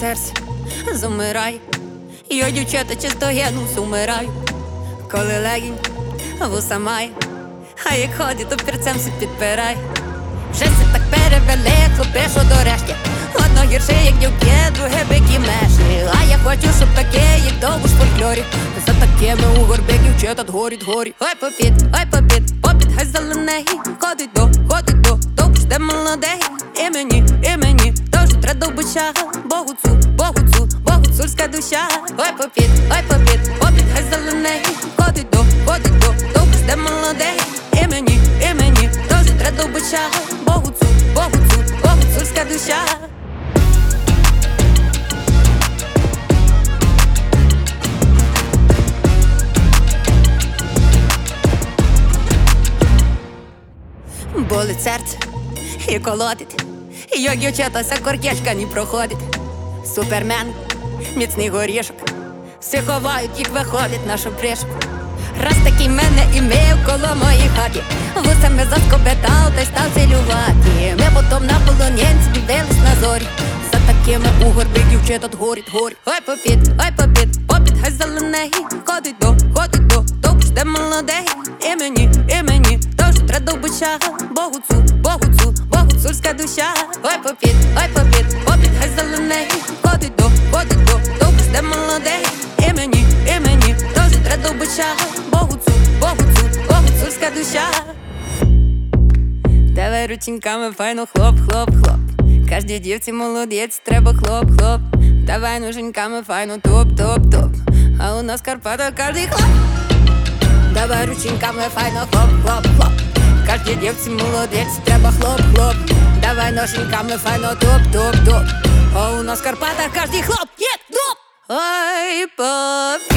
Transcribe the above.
серце замирає, йо, дівчата, часто генус умираю. Коли легінь вуса має, а як ходить, то перцем все підпирає. Вже все так перевели, як хлопи, що до решті. Одно гірше, як дівки, друге бикі меші. А я хочу, щоб таке, як довбуш в фольклорі. За такими у горбі дівчата горіть. Ой, попід, попід, хай зелений. Ходить до, довбуш де молодий. І мені, тож треба довбуча. Богуцульська душа. Ой, попід, хай зелений. Ходить до, довбуш де молодий. І мені, тож треба довбуча. Богуцульська душа. Болить серце і колотить, йо, дівчата, ся коркешка не проходить. Супермен, міцний горішок, всі ховають, їх виходить нашу пришку. Раз такий мене імею коло моїй хаті, вусами заскобетав та й став цілювати. Ми потом на полонянці дивились на зорі. За такими у горбі дівчата горіть. Ой, попід, хай зелений. Ходить до, довбуш де молодий. І мені, тож треба довбуча. Богуцульська душа. Ой, попід, хай зелений. Ходить до, довбуш де молодий. І мені, тож треба довбуча. Богуцульська душа. Давай рученьками файно хлоп. Кожній дівці молодець, треба хлоп. Давай ноженьками файно топ. А у нас Карпата кожний хлоп. Давай рученьками файно хлоп. Кожній дівці молодець, треба хлоп. Давай ноженьками файно топ. А у нас Карпата кожний хлоп. Ой, поп.